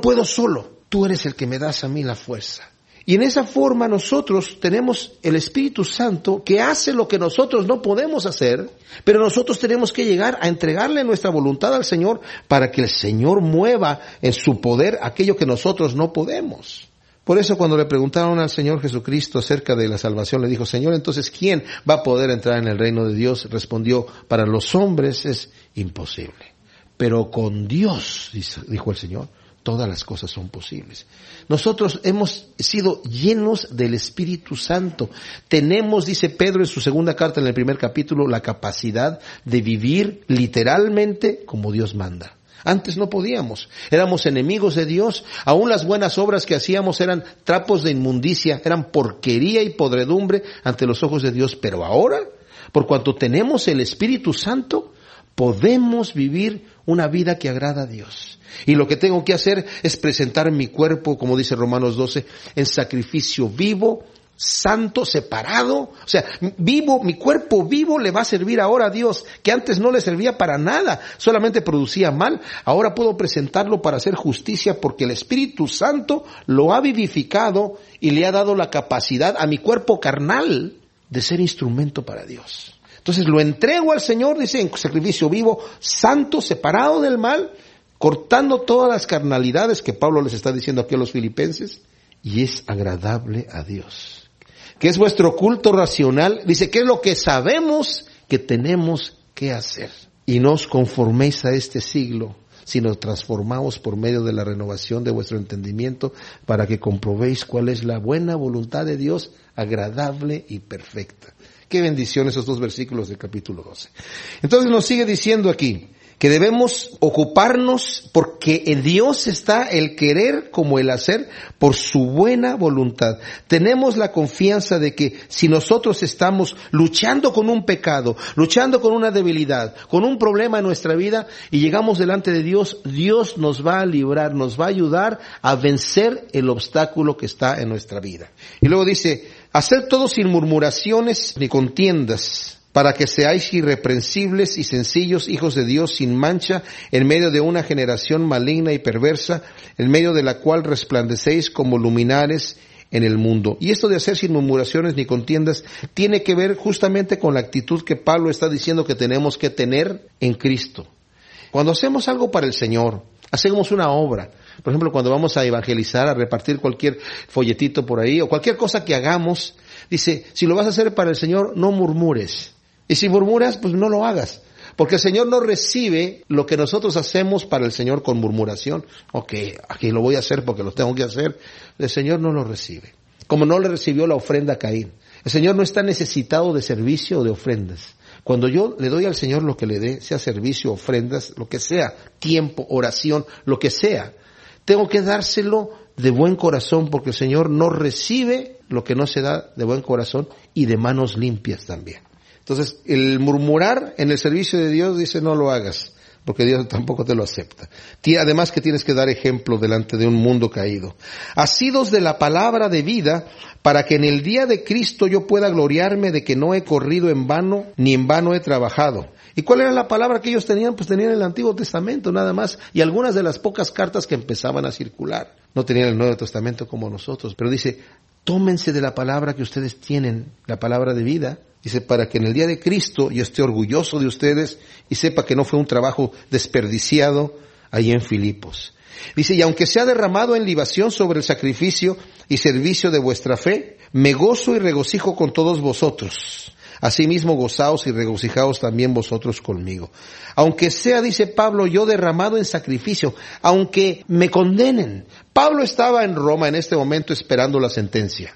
solo. Tú eres el que me das a mí la fuerza. Y en esa forma nosotros tenemos el Espíritu Santo que hace lo que nosotros no podemos hacer, pero nosotros tenemos que llegar a entregarle nuestra voluntad al Señor para que el Señor mueva en su poder aquello que nosotros no podemos. Por eso cuando le preguntaron al Señor Jesucristo acerca de la salvación, le dijo, Señor, entonces ¿quién va a poder entrar en el reino de Dios? Respondió, para los hombres es imposible, pero con Dios, dijo el Señor, todas las cosas son posibles. Nosotros hemos sido llenos del Espíritu Santo. Tenemos, dice Pedro en su segunda carta en el primer capítulo, la capacidad de vivir literalmente como Dios manda. Antes no podíamos, éramos enemigos de Dios, aún las buenas obras que hacíamos eran trapos de inmundicia, eran porquería y podredumbre ante los ojos de Dios. Pero ahora, por cuanto tenemos el Espíritu Santo, podemos vivir una vida que agrada a Dios. Y lo que tengo que hacer es presentar mi cuerpo, como dice Romanos 12, en sacrificio vivo, santo, separado. O sea, mi cuerpo vivo le va a servir ahora a Dios, que antes no le servía para nada, solamente producía mal. Ahora puedo presentarlo para hacer justicia porque el Espíritu Santo lo ha vivificado y le ha dado la capacidad a mi cuerpo carnal de ser instrumento para Dios. Entonces lo entrego al Señor, dice, en sacrificio vivo, santo, separado del mal, cortando todas las carnalidades que Pablo les está diciendo aquí a los filipenses, y es agradable a Dios. ¿Qué es vuestro culto racional? Dice, ¿qué es lo que sabemos que tenemos que hacer? Y no os conforméis a este siglo, sino transformaos por medio de la renovación de vuestro entendimiento, para que comprobéis cuál es la buena voluntad de Dios, agradable y perfecta. Qué bendición esos dos versículos del capítulo 12. Entonces nos sigue diciendo aquí, que debemos ocuparnos porque en Dios está el querer como el hacer por su buena voluntad. Tenemos la confianza de que si nosotros estamos luchando con un pecado, luchando con una debilidad, con un problema en nuestra vida y llegamos delante de Dios, Dios nos va a librar, nos va a ayudar a vencer el obstáculo que está en nuestra vida. Y luego dice, haced todo sin murmuraciones ni contiendas, para que seáis irreprensibles y sencillos, hijos de Dios, sin mancha, en medio de una generación maligna y perversa, en medio de la cual resplandecéis como luminares en el mundo. Y esto de hacer sin murmuraciones ni contiendas tiene que ver justamente con la actitud que Pablo está diciendo que tenemos que tener en Cristo. Cuando hacemos algo para el Señor, hacemos una obra. Por ejemplo, cuando vamos a evangelizar, a repartir cualquier folletito por ahí, o cualquier cosa que hagamos, dice, si lo vas a hacer para el Señor, no murmures. Y si murmuras, pues no lo hagas. Porque el Señor no recibe lo que nosotros hacemos para el Señor con murmuración. Ok, aquí lo voy a hacer porque lo tengo que hacer. El Señor no lo recibe. Como no le recibió la ofrenda a Caín. El Señor no está necesitado de servicio o de ofrendas. Cuando yo le doy al Señor lo que le dé, sea servicio, ofrendas, lo que sea, tiempo, oración, lo que sea, tengo que dárselo de buen corazón, porque el Señor no recibe lo que no se da de buen corazón y de manos limpias también. Entonces, el murmurar en el servicio de Dios, dice, no lo hagas, porque Dios tampoco te lo acepta. Además que tienes que dar ejemplo delante de un mundo caído. Asidos de la palabra de vida, para que en el día de Cristo yo pueda gloriarme de que no he corrido en vano, ni en vano he trabajado. ¿Y cuál era la palabra que ellos tenían? Pues tenían el Antiguo Testamento nada más, y algunas de las pocas cartas que empezaban a circular. No tenían el Nuevo Testamento como nosotros, pero dice, tómense de la palabra que ustedes tienen, la palabra de vida. Dice, para que en el día de Cristo yo esté orgulloso de ustedes y sepa que no fue un trabajo desperdiciado ahí en Filipos. Dice, y aunque sea derramado en libación sobre el sacrificio y servicio de vuestra fe, me gozo y regocijo con todos vosotros. Asimismo gozaos y regocijaos también vosotros conmigo. Aunque sea, dice Pablo, yo derramado en sacrificio, aunque me condenen. Pablo estaba en Roma en este momento esperando la sentencia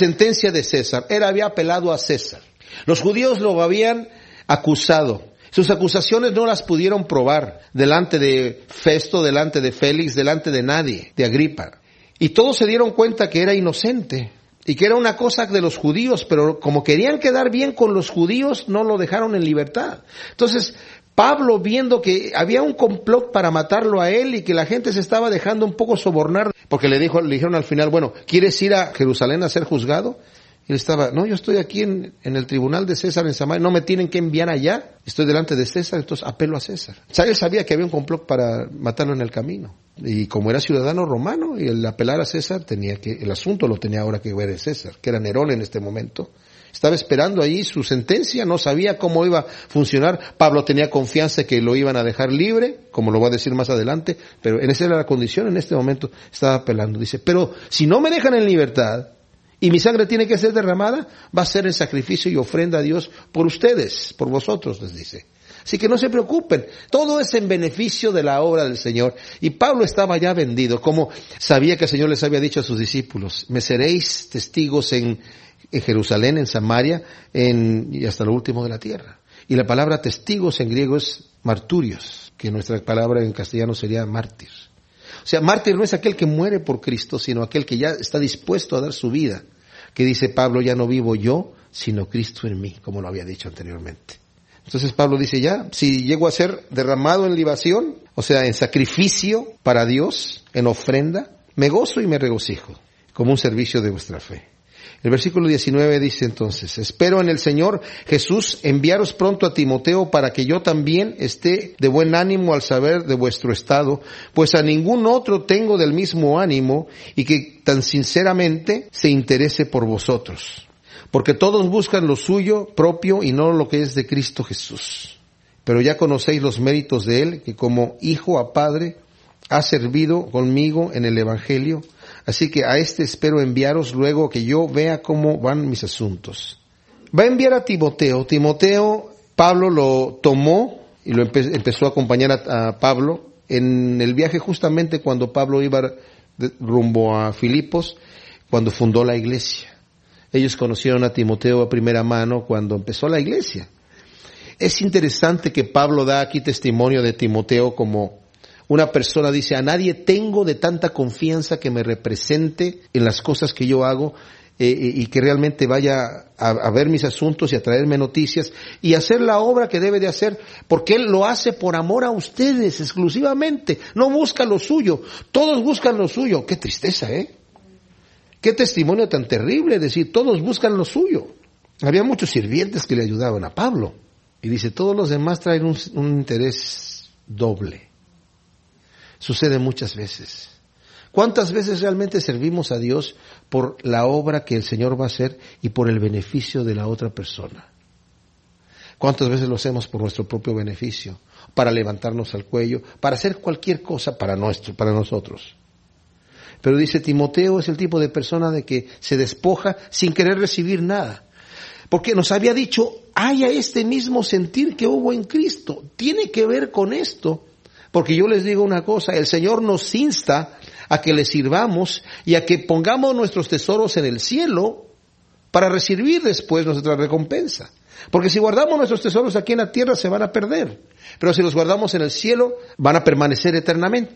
de César. Él había apelado a César. Los judíos lo habían acusado. Sus acusaciones no las pudieron probar delante de Festo, delante de Félix, delante de nadie, de Agripa. Y todos se dieron cuenta que era inocente y que era una cosa de los judíos, pero como querían quedar bien con los judíos, no lo dejaron en libertad. Entonces, Pablo, viendo que había un complot para matarlo a él y que la gente se estaba dejando un poco sobornar, porque le dijeron al final, bueno, ¿quieres ir a Jerusalén a ser juzgado? Él estaba, no, yo estoy aquí en el tribunal de César en Samaria, no me tienen que enviar allá, estoy delante de César, entonces apelo a César. O sea, él sabía que había un complot para matarlo en el camino. Y como era ciudadano romano, y el apelar a César el asunto lo tenía ahora que ver de César, que era Nerón en este momento. Estaba esperando ahí su sentencia, no sabía cómo iba a funcionar. Pablo tenía confianza que lo iban a dejar libre, como lo va a decir más adelante, pero esa era la condición en este momento, estaba apelando. Dice, pero si no me dejan en libertad, y mi sangre tiene que ser derramada, va a ser el sacrificio y ofrenda a Dios por ustedes, por vosotros, les dice. Así que no se preocupen, todo es en beneficio de la obra del Señor. Y Pablo estaba ya vendido, como sabía que el Señor les había dicho a sus discípulos, me seréis testigos en Jerusalén, en Samaria, y hasta lo último de la tierra. Y la palabra testigos en griego es marturios, que nuestra palabra en castellano sería mártir. O sea, mártir no es aquel que muere por Cristo, sino aquel que ya está dispuesto a dar su vida. Que dice Pablo, ya no vivo yo, sino Cristo en mí, como lo había dicho anteriormente. Entonces Pablo dice, ya, si llego a ser derramado en libación, o sea, en sacrificio para Dios, en ofrenda, me gozo y me regocijo, como un servicio de vuestra fe. El versículo 19 dice entonces, espero en el Señor Jesús enviaros pronto a Timoteo para que yo también esté de buen ánimo al saber de vuestro estado, pues a ningún otro tengo del mismo ánimo y que tan sinceramente se interese por vosotros. Porque todos buscan lo suyo propio y no lo que es de Cristo Jesús. Pero ya conocéis los méritos de él, que como hijo a padre ha servido conmigo en el Evangelio. Así que a este espero enviaros luego que yo vea cómo van mis asuntos. Va a enviar a Timoteo. Timoteo, Pablo lo tomó y lo empezó a acompañar a Pablo en el viaje justamente cuando Pablo iba rumbo a Filipos, cuando fundó la iglesia. Ellos conocieron a Timoteo a primera mano cuando empezó la iglesia. Es interesante que Pablo da aquí testimonio de Timoteo como una persona, dice, a nadie tengo de tanta confianza que me represente en las cosas que yo hago y que realmente vaya a ver mis asuntos y a traerme noticias y hacer la obra que debe de hacer, porque él lo hace por amor a ustedes exclusivamente, no busca lo suyo, todos buscan lo suyo. Qué tristeza, qué testimonio tan terrible, es decir, todos buscan lo suyo. Había muchos sirvientes que le ayudaban a Pablo y dice, todos los demás traen un interés doble. Sucede muchas veces. ¿Cuántas veces realmente servimos a Dios por la obra que el Señor va a hacer y por el beneficio de la otra persona? ¿Cuántas veces lo hacemos por nuestro propio beneficio? Para levantarnos al cuello, para hacer cualquier cosa para nosotros. Pero dice, Timoteo es el tipo de persona de que se despoja sin querer recibir nada. Porque nos había dicho, haya este mismo sentir que hubo en Cristo. Tiene que ver con esto. Porque yo les digo una cosa, el Señor nos insta a que le sirvamos y a que pongamos nuestros tesoros en el cielo para recibir después nuestra recompensa. Porque si guardamos nuestros tesoros aquí en la tierra se van a perder, pero si los guardamos en el cielo van a permanecer eternamente.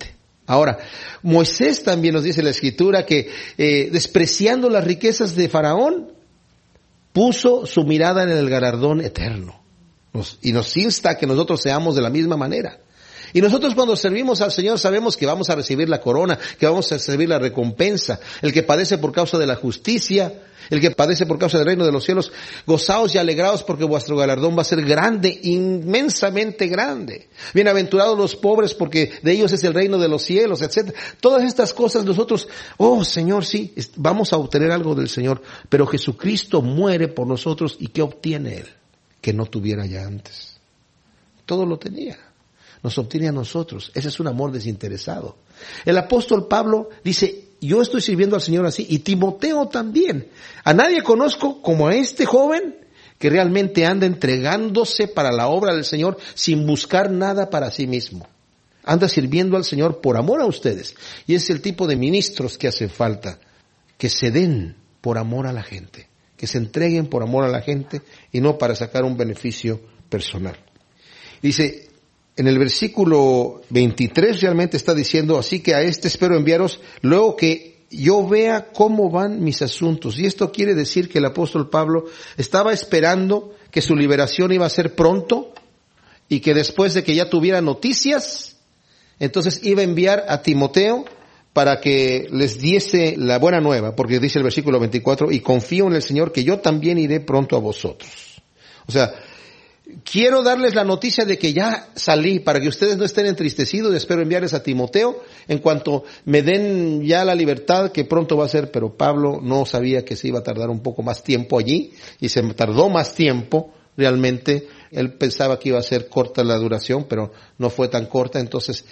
Ahora, Moisés también nos dice la Escritura que despreciando las riquezas de Faraón, puso su mirada en el galardón eterno. Y nos insta a que nosotros seamos de la misma manera. Y nosotros cuando servimos al Señor sabemos que vamos a recibir la corona, que vamos a recibir la recompensa. El que padece por causa de la justicia, el que padece por causa del reino de los cielos, gozaos y alegraos porque vuestro galardón va a ser grande, inmensamente grande. Bienaventurados los pobres porque de ellos es el reino de los cielos, etc. Todas estas cosas nosotros, oh Señor, sí, vamos a obtener algo del Señor. Pero Jesucristo muere por nosotros y ¿qué obtiene Él? Que no tuviera ya antes. Todo lo tenía. Nos obtiene a nosotros. Ese es un amor desinteresado. El apóstol Pablo dice, yo estoy sirviendo al Señor así, y Timoteo también. A nadie conozco como a este joven que realmente anda entregándose para la obra del Señor sin buscar nada para sí mismo. Anda sirviendo al Señor por amor a ustedes. Y es el tipo de ministros que hace falta, que se den por amor a la gente, que se entreguen por amor a la gente y no para sacar un beneficio personal. Dice, en el versículo 23 realmente está diciendo, así que a este espero enviaros luego que yo vea cómo van mis asuntos. Y esto quiere decir que el apóstol Pablo estaba esperando que su liberación iba a ser pronto y que después de que ya tuviera noticias, entonces iba a enviar a Timoteo para que les diese la buena nueva, porque dice el versículo 24, y confío en el Señor que yo también iré pronto a vosotros. O sea, quiero darles la noticia de que ya salí para que ustedes no estén entristecidos. Espero enviarles a Timoteo en cuanto me den ya la libertad que pronto va a ser. Pero Pablo no sabía que se iba a tardar un poco más tiempo allí y se tardó más tiempo realmente. Él pensaba que iba a ser corta la duración, pero no fue tan corta. Entonces,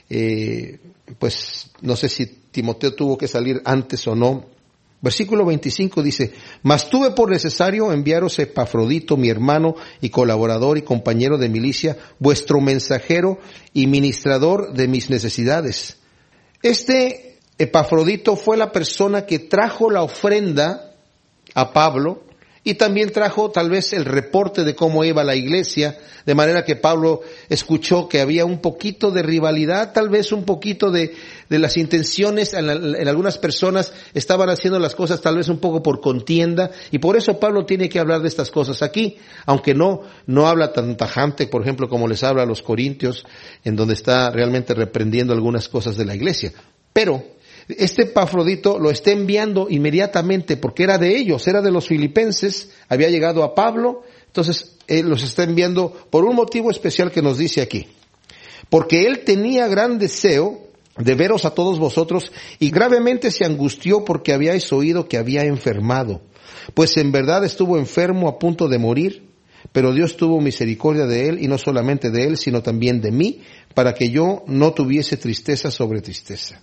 pues no sé si Timoteo tuvo que salir antes o no. Versículo 25 dice, mas tuve por necesario enviaros a Epafrodito, mi hermano y colaborador y compañero de milicia, vuestro mensajero y ministrador de mis necesidades. Este Epafrodito fue la persona que trajo la ofrenda a Pablo y también trajo tal vez el reporte de cómo iba la iglesia, de manera que Pablo escuchó que había un poquito de rivalidad, tal vez un poquito de las intenciones en algunas personas estaban haciendo las cosas tal vez un poco por contienda, y por eso Pablo tiene que hablar de estas cosas aquí, aunque no habla tan tajante, por ejemplo, como les habla a los corintios, en donde está realmente reprendiendo algunas cosas de la iglesia. Pero este Epafrodito lo está enviando inmediatamente porque era de ellos, era de los filipenses, había llegado a Pablo, entonces él los está enviando por un motivo especial que nos dice aquí. Porque él tenía gran deseo de veros a todos vosotros y gravemente se angustió porque habíais oído que había enfermado. Pues en verdad estuvo enfermo a punto de morir, pero Dios tuvo misericordia de él y no solamente de él, sino también de mí, para que yo no tuviese tristeza sobre tristeza.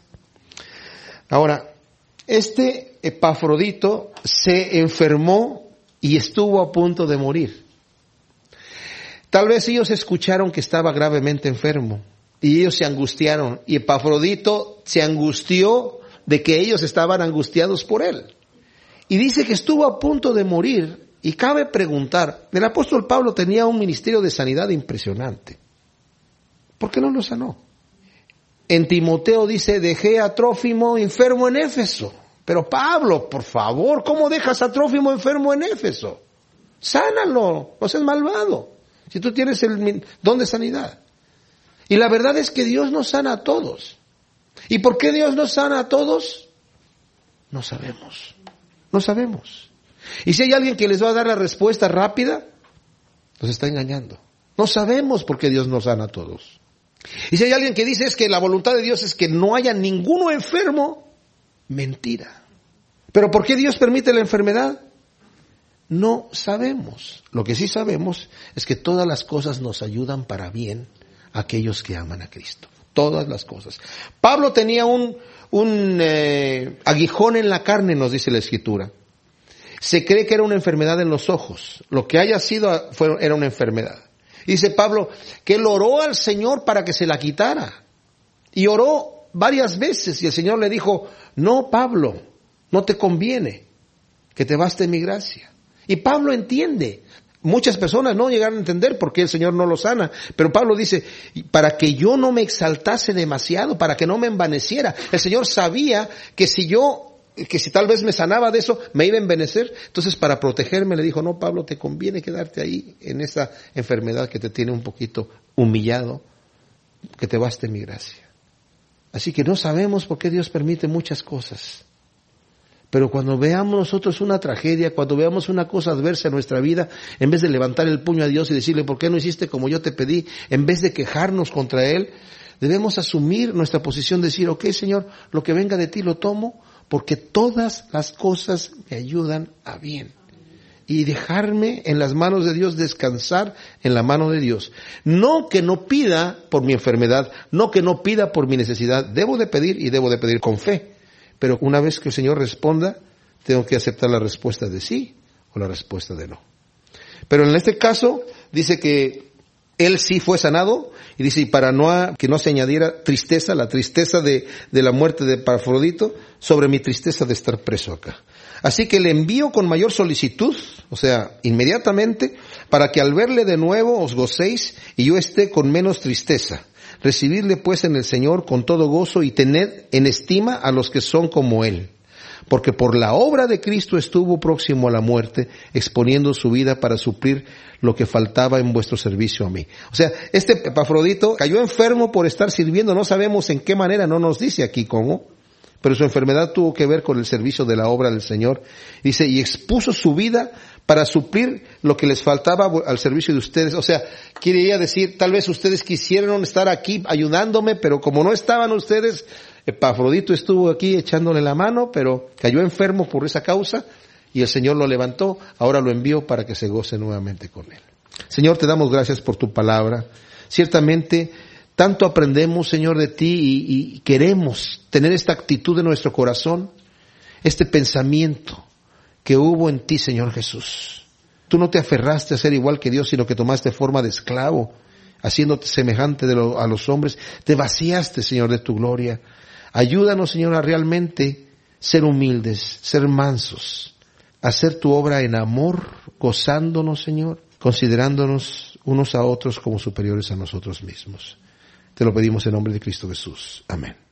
Ahora, este Epafrodito se enfermó y estuvo a punto de morir. Tal vez ellos escucharon que estaba gravemente enfermo y ellos se angustiaron y Epafrodito se angustió de que ellos estaban angustiados por él. Y dice que estuvo a punto de morir y cabe preguntar, el apóstol Pablo tenía un ministerio de sanidad impresionante. ¿Por qué no lo sanó? En Timoteo dice, dejé a Trófimo enfermo en Éfeso. Pero Pablo, por favor, ¿cómo dejas a Trófimo enfermo en Éfeso? Sánalo, no seas malvado. Si tú tienes el don de sanidad. Y la verdad es que Dios nos sana a todos. ¿Y por qué Dios nos sana a todos? No sabemos. No sabemos. Y si hay alguien que les va a dar la respuesta rápida, nos está engañando. No sabemos por qué Dios nos sana a todos. Y si hay alguien que dice es que la voluntad de Dios es que no haya ninguno enfermo, mentira. ¿Pero por qué Dios permite la enfermedad? No sabemos. Lo que sí sabemos es que todas las cosas nos ayudan para bien a aquellos que aman a Cristo. Todas las cosas. Pablo tenía un aguijón en la carne, nos dice la Escritura. Se cree que era una enfermedad en los ojos. Lo que haya sido era una enfermedad. Dice Pablo que él oró al Señor para que se la quitara. Y oró varias veces y el Señor le dijo, no, Pablo, no te conviene, que te baste mi gracia. Y Pablo entiende. Muchas personas no llegaron a entender por qué el Señor no lo sana. Pero Pablo dice, para que yo no me exaltase demasiado, para que no me envaneciera. El Señor sabía que si tal vez me sanaba de eso, me iba a envanecer. Entonces, para protegerme, le dijo, no, Pablo, te conviene quedarte ahí en esa enfermedad que te tiene un poquito humillado, que te baste mi gracia. Así que no sabemos por qué Dios permite muchas cosas. Pero cuando veamos nosotros una tragedia, cuando veamos una cosa adversa en nuestra vida, en vez de levantar el puño a Dios y decirle, ¿por qué no hiciste como yo te pedí? En vez de quejarnos contra Él, debemos asumir nuestra posición, decir, ok, Señor, lo que venga de ti lo tomo, porque todas las cosas me ayudan a bien. Y dejarme en las manos de Dios, descansar en la mano de Dios. No que no pida por mi enfermedad, no que no pida por mi necesidad. Debo de pedir y debo de pedir con fe. Pero una vez que el Señor responda, tengo que aceptar la respuesta de sí o la respuesta de no. Pero en este caso, dice que él sí fue sanado, y dice, y para que no se añadiera tristeza, la tristeza de la muerte de Epafrodito, sobre mi tristeza de estar preso acá. Así que le envío con mayor solicitud, o sea, inmediatamente, para que al verle de nuevo os gocéis y yo esté con menos tristeza. Recibidle pues en el Señor con todo gozo y tened en estima a los que son como Él. Porque por la obra de Cristo estuvo próximo a la muerte, exponiendo su vida para suplir lo que faltaba en vuestro servicio a mí. O sea, este Epafrodito cayó enfermo por estar sirviendo, no sabemos en qué manera, no nos dice aquí cómo, pero su enfermedad tuvo que ver con el servicio de la obra del Señor. Dice, y expuso su vida para suplir lo que les faltaba al servicio de ustedes. O sea, quiere decir, tal vez ustedes quisieron estar aquí ayudándome, pero como no estaban ustedes, Epafrodito estuvo aquí echándole la mano, pero cayó enfermo por esa causa y el Señor lo levantó, ahora lo envió para que se goce nuevamente con Él. Señor, te damos gracias por tu palabra. Ciertamente, tanto aprendemos, Señor, de ti y queremos tener esta actitud en nuestro corazón, este pensamiento que hubo en ti, Señor Jesús. Tú no te aferraste a ser igual que Dios, sino que tomaste forma de esclavo, haciéndote semejante a los hombres. Te vaciaste, Señor, de tu gloria. Ayúdanos, Señor, a realmente ser humildes, ser mansos, hacer tu obra en amor, gozándonos, Señor, considerándonos unos a otros como superiores a nosotros mismos. Te lo pedimos en nombre de Cristo Jesús. Amén.